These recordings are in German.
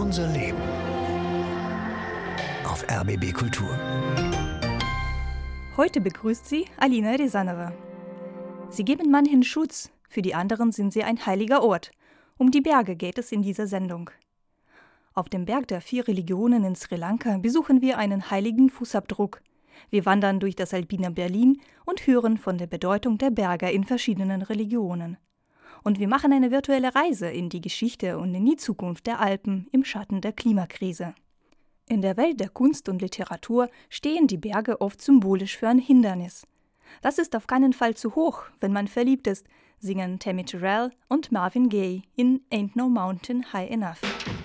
Unser Leben auf RBB Kultur. Heute begrüßt sie Alina Risanova. Sie geben manchen Schutz, für die anderen sind sie ein heiliger Ort. Um die Berge geht es in dieser Sendung. Auf dem Berg der 4 Religionen in Sri Lanka besuchen wir einen heiligen Fußabdruck. Wir wandern durch das alpine Berlin und hören von der Bedeutung der Berge in verschiedenen Religionen. Und wir machen eine virtuelle Reise in die Geschichte und in die Zukunft der Alpen im Schatten der Klimakrise. In der Welt der Kunst und Literatur stehen die Berge oft symbolisch für ein Hindernis. Das ist auf keinen Fall zu hoch, wenn man verliebt ist, singen Tammy Terrell und Marvin Gaye in Ain't No Mountain High Enough.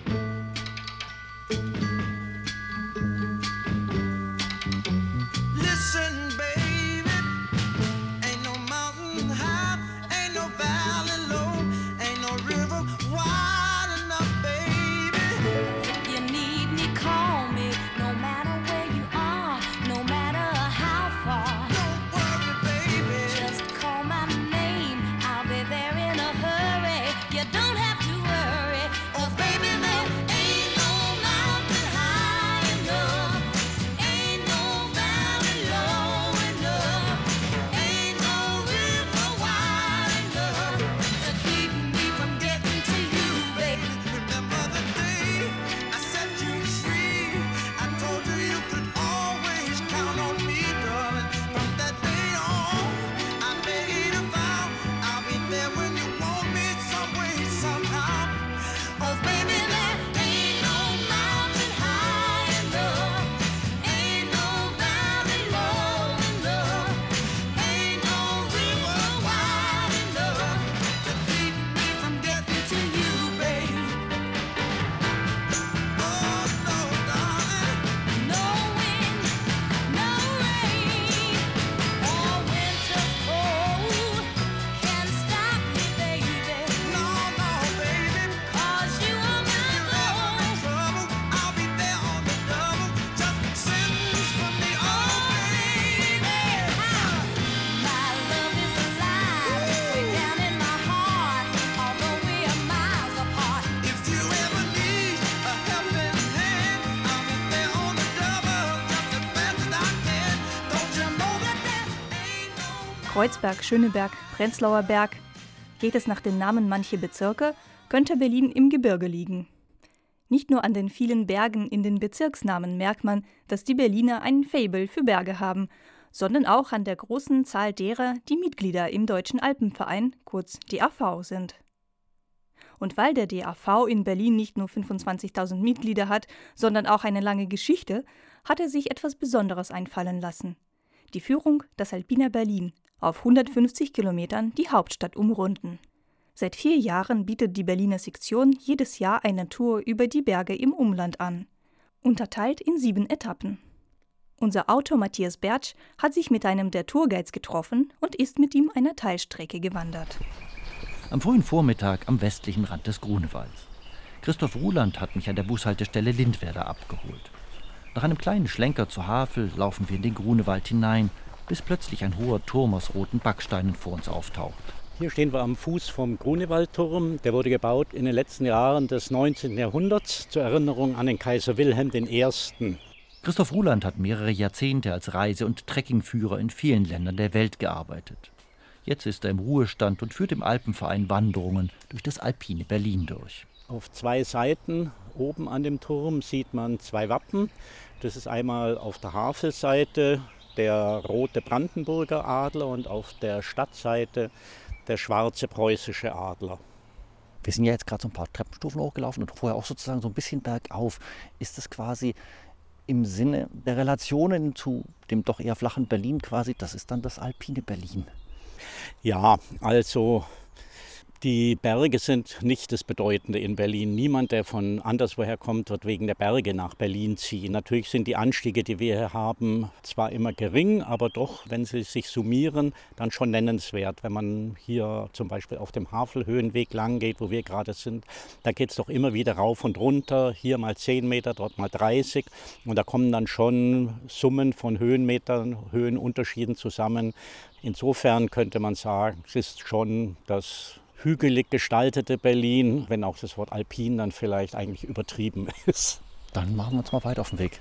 Kreuzberg, Schöneberg, Prenzlauer Berg. Geht es nach den Namen mancher Bezirke, könnte Berlin im Gebirge liegen. Nicht nur an den vielen Bergen in den Bezirksnamen merkt man, dass die Berliner ein Faible für Berge haben, sondern auch an der großen Zahl derer, die Mitglieder im Deutschen Alpenverein, kurz DAV, sind. Und weil der DAV in Berlin nicht nur 25.000 Mitglieder hat, sondern auch eine lange Geschichte, hat er sich etwas Besonderes einfallen lassen. Die Führung Das Alpine Berlin, auf 150 Kilometern die Hauptstadt umrunden. Seit 4 Jahren bietet die Berliner Sektion jedes Jahr eine Tour über die Berge im Umland an, unterteilt in 7 Etappen. Unser Autor Matthias Bertsch hat sich mit einem der Tourguides getroffen und ist mit ihm eine Teilstrecke gewandert. Am frühen Vormittag am westlichen Rand des Grunewalds. Christoph Ruland hat mich an der Bushaltestelle Lindwerder abgeholt. Nach einem kleinen Schlenker zur Havel laufen wir in den Grunewald hinein, bis plötzlich ein hoher Turm aus roten Backsteinen vor uns auftaucht. Hier stehen wir am Fuß vom Grunewaldturm. Der wurde gebaut in den letzten Jahren des 19. Jahrhunderts zur Erinnerung an den Kaiser Wilhelm I. Christoph Ruland hat mehrere Jahrzehnte als Reise- und Trekkingführer in vielen Ländern der Welt gearbeitet. Jetzt ist er im Ruhestand und führt im Alpenverein Wanderungen durch das alpine Berlin durch. Auf 2 Seiten oben an dem Turm sieht man 2 Wappen. Das ist einmal auf der Havelseite der rote Brandenburger Adler und auf der Stadtseite der schwarze preußische Adler. Wir sind ja jetzt gerade so ein paar Treppenstufen hochgelaufen und vorher auch sozusagen so ein bisschen bergauf. Ist das quasi im Sinne der Relationen zu dem doch eher flachen Berlin quasi, das ist dann das alpine Berlin? Ja, also die Berge sind nicht das Bedeutende in Berlin. Niemand, der von anderswoher kommt, wird wegen der Berge nach Berlin ziehen. Natürlich sind die Anstiege, die wir hier haben, zwar immer gering, aber doch, wenn sie sich summieren, dann schon nennenswert. Wenn man hier zum Beispiel auf dem Havelhöhenweg lang geht, wo wir gerade sind, da geht es doch immer wieder rauf und runter. Hier mal 10 Meter, dort mal 30. Und da kommen dann schon Summen von Höhenmetern, Höhenunterschieden zusammen. Insofern könnte man sagen, es ist schon das hügelig gestaltete Berlin, wenn auch das Wort alpin dann vielleicht eigentlich übertrieben ist. Dann machen wir uns mal weiter auf den Weg.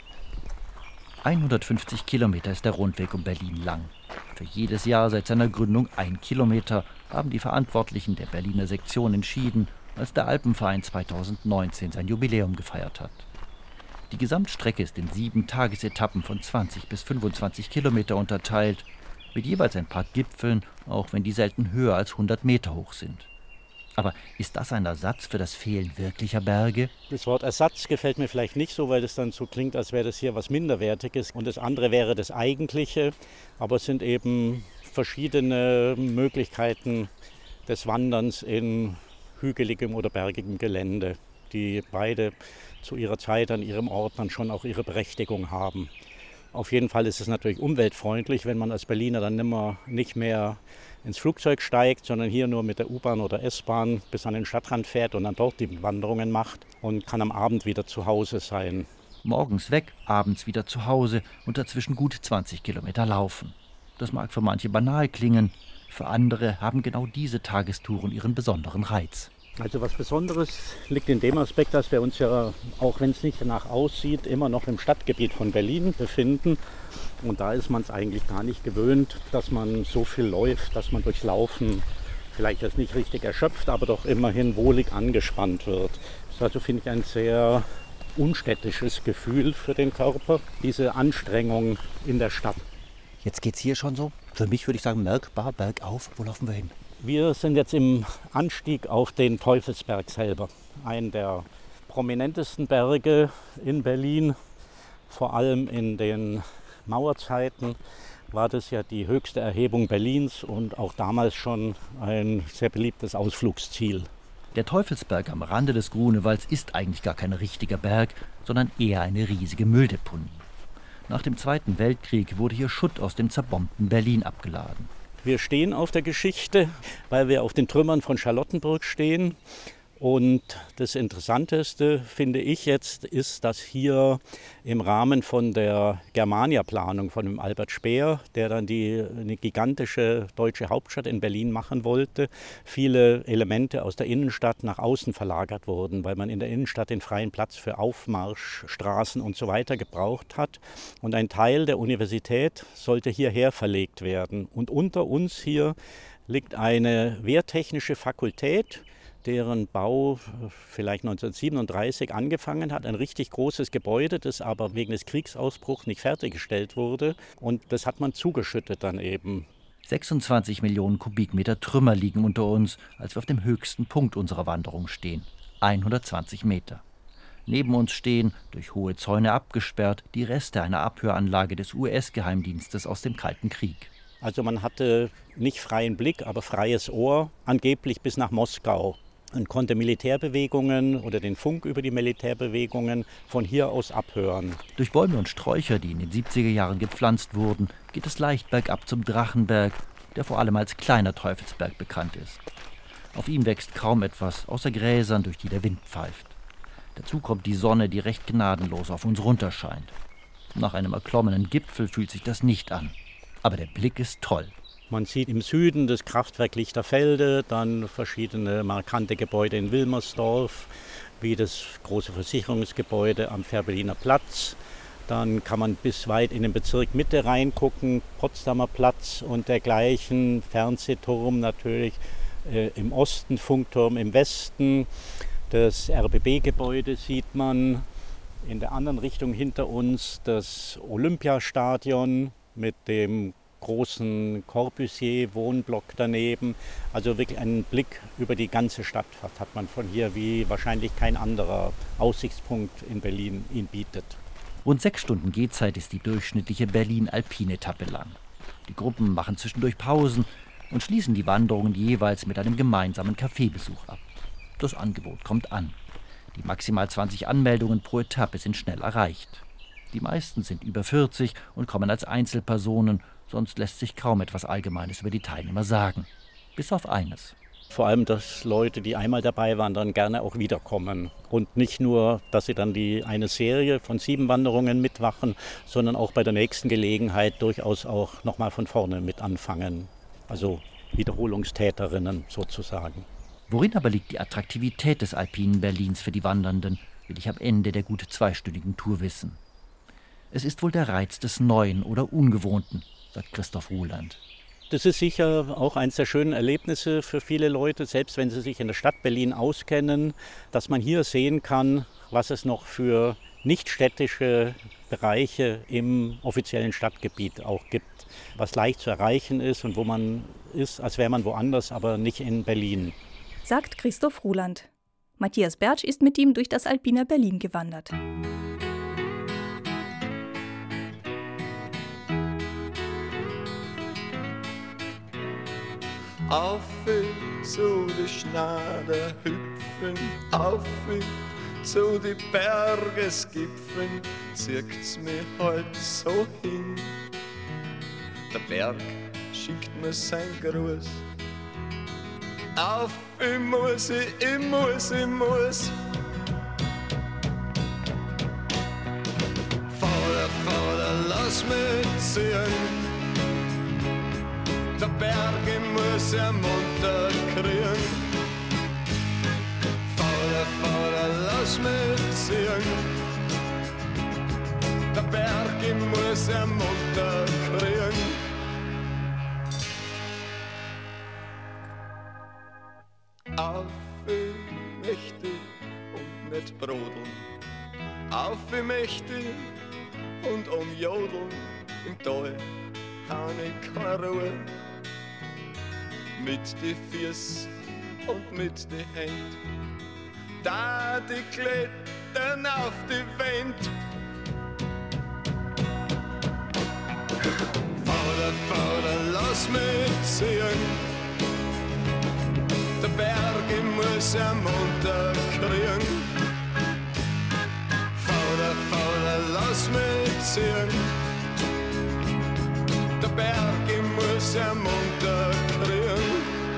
150 Kilometer ist der Rundweg um Berlin lang. Für jedes Jahr seit seiner Gründung 1 Kilometer haben die Verantwortlichen der Berliner Sektion entschieden, als der Alpenverein 2019 sein Jubiläum gefeiert hat. Die Gesamtstrecke ist in 7 Tagesetappen von 20 bis 25 Kilometer unterteilt, mit jeweils ein paar Gipfeln, auch wenn die selten höher als 100 Meter hoch sind. Aber ist das ein Ersatz für das Fehlen wirklicher Berge? Das Wort Ersatz gefällt mir vielleicht nicht so, weil das dann so klingt, als wäre das hier was Minderwertiges. Und das andere wäre das Eigentliche. Aber es sind eben verschiedene Möglichkeiten des Wanderns in hügeligem oder bergigem Gelände, die beide zu ihrer Zeit an ihrem Ort dann schon auch ihre Berechtigung haben. Auf jeden Fall ist es natürlich umweltfreundlich, wenn man als Berliner dann nicht mehr ins Flugzeug steigt, sondern hier nur mit der U-Bahn oder S-Bahn bis an den Stadtrand fährt und dann dort die Wanderungen macht und kann am Abend wieder zu Hause sein. Morgens weg, abends wieder zu Hause und dazwischen gut 20 Kilometer laufen. Das mag für manche banal klingen, für andere haben genau diese Tagestouren ihren besonderen Reiz. Also was Besonderes liegt in dem Aspekt, dass wir uns ja, auch wenn es nicht danach aussieht, immer noch im Stadtgebiet von Berlin befinden. Und da ist man es eigentlich gar nicht gewöhnt, dass man so viel läuft, dass man durchs Laufen vielleicht jetzt nicht richtig erschöpft, aber doch immerhin wohlig angespannt wird. Das ist also, finde ich, ein sehr unstädtisches Gefühl für den Körper, diese Anstrengung in der Stadt. Jetzt geht's hier schon so, für mich würde ich sagen, merkbar bergauf. Wo laufen wir hin? Wir sind jetzt im Anstieg auf den Teufelsberg selber, einen der prominentesten Berge in Berlin. Vor allem in den Mauerzeiten war das ja die höchste Erhebung Berlins und auch damals schon ein sehr beliebtes Ausflugsziel. Der Teufelsberg am Rande des Grunewalds ist eigentlich gar kein richtiger Berg, sondern eher eine riesige Mülldeponie. Nach dem Zweiten Weltkrieg wurde hier Schutt aus dem zerbombten Berlin abgeladen. Wir stehen auf der Geschichte, weil wir auf den Trümmern von Charlottenburg stehen. Und das Interessanteste, finde ich jetzt, ist, dass hier im Rahmen von der Germania-Planung von dem Albert Speer, der dann eine gigantische deutsche Hauptstadt in Berlin machen wollte, viele Elemente aus der Innenstadt nach außen verlagert wurden, weil man in der Innenstadt den freien Platz für Aufmarschstraßen und so weiter gebraucht hat. Und ein Teil der Universität sollte hierher verlegt werden. Und unter uns hier liegt eine wehrtechnische Fakultät, deren Bau vielleicht 1937 angefangen hat. Ein richtig großes Gebäude, das aber wegen des Kriegsausbruchs nicht fertiggestellt wurde. Und das hat man zugeschüttet dann eben. 26 Millionen Kubikmeter Trümmer liegen unter uns, als wir auf dem höchsten Punkt unserer Wanderung stehen. 120 Meter. Neben uns stehen, durch hohe Zäune abgesperrt, die Reste einer Abhöranlage des US-Geheimdienstes aus dem Kalten Krieg. Also man hatte nicht freien Blick, aber freies Ohr, angeblich bis nach Moskau. Und konnte Militärbewegungen oder den Funk über die Militärbewegungen von hier aus abhören. Durch Bäume und Sträucher, die in den 70er Jahren gepflanzt wurden, geht es leicht bergab zum Drachenberg, der vor allem als kleiner Teufelsberg bekannt ist. Auf ihm wächst kaum etwas, außer Gräsern, durch die der Wind pfeift. Dazu kommt die Sonne, die recht gnadenlos auf uns runterscheint. Nach einem erklommenen Gipfel fühlt sich das nicht an. Aber der Blick ist toll. Man sieht im Süden das Kraftwerk Lichterfelde, dann verschiedene markante Gebäude in Wilmersdorf, wie das große Versicherungsgebäude am Fährberliner Platz. Dann kann man bis weit in den Bezirk Mitte reingucken, Potsdamer Platz und dergleichen, Fernsehturm natürlich im Osten, Funkturm im Westen. Das RBB-Gebäude sieht man. In der anderen Richtung hinter uns das Olympiastadion mit dem großen Corbusier-Wohnblock daneben. Also wirklich einen Blick über die ganze Stadt hat man von hier, wie wahrscheinlich kein anderer Aussichtspunkt in Berlin ihn bietet. Rund 6 Stunden Gehzeit ist die durchschnittliche Berlin-Alpin-Etappe lang. Die Gruppen machen zwischendurch Pausen und schließen die Wanderungen jeweils mit einem gemeinsamen Kaffeebesuch ab. Das Angebot kommt an. Die maximal 20 Anmeldungen pro Etappe sind schnell erreicht. Die meisten sind über 40 und kommen als Einzelpersonen, sonst lässt sich kaum etwas Allgemeines über die Teilnehmer sagen. Bis auf eines. Vor allem, dass Leute, die einmal dabei waren, dann gerne auch wiederkommen. Und nicht nur, dass sie dann eine Serie von 7 Wanderungen mitmachen, sondern auch bei der nächsten Gelegenheit durchaus auch nochmal von vorne mit anfangen. Also Wiederholungstäterinnen sozusagen. Worin aber liegt die Attraktivität des alpinen Berlins für die Wandernden, will ich am Ende der gut zweistündigen Tour wissen. Es ist wohl der Reiz des Neuen oder Ungewohnten, sagt Christoph Ruhland. Das ist sicher auch eines der schönen Erlebnisse für viele Leute, selbst wenn sie sich in der Stadt Berlin auskennen, dass man hier sehen kann, was es noch für nichtstädtische Bereiche im offiziellen Stadtgebiet auch gibt, was leicht zu erreichen ist und wo man ist, als wäre man woanders, aber nicht in Berlin. Sagt Christoph Ruhland. Matthias Bertsch ist mit ihm durch das alpine Berlin gewandert. Auf zu die Schnader hüpfen, auf zu die Bergesgipfeln, zirkt's mir halt so hin. Der Berg schickt mir sein Gruß. Auf, ich muss. Vater, lass mich ziehen. Der Berg, ich muss munter kriegen. Vater, lass mich ziehen. Der Berg, ich muss munter kriegen. Auf, ich möchte und nicht brodeln. Auf, ich möchte und umjodeln. Im Tal habe ich keine Ruhe. Mit die Füß und mit die Händ. Da die klettern auf die Wand. Vater, lass mich ziehen. Der Berg, ich muss munter kriegen. Vater, lass mich ziehen. Der Berg, ich muss munter kriegen.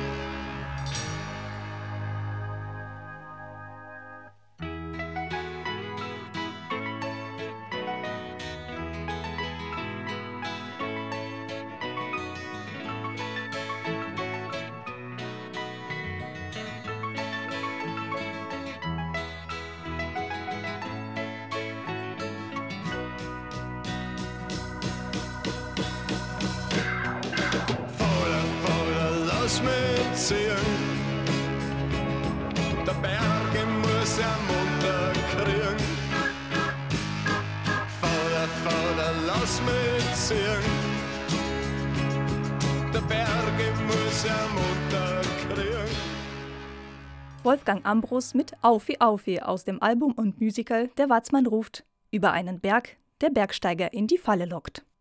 Lass mich ziehen. Der Berg, ich muss munter kriegen. Vater, lass mich ziehen. Der Berg, ich muss munter kriegen. Wolfgang Ambros mit Aufi Aufi aus dem Album und Musical Der Watzmann ruft über einen Berg, der Bergsteiger in die Falle lockt.